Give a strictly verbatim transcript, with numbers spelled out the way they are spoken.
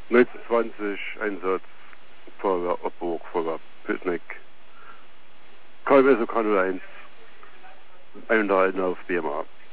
neunzehnhundertzwanzig Einsatz vor der Obburg, vor der Püttneck. K M S O K null eins, einunterhalten auf B M A.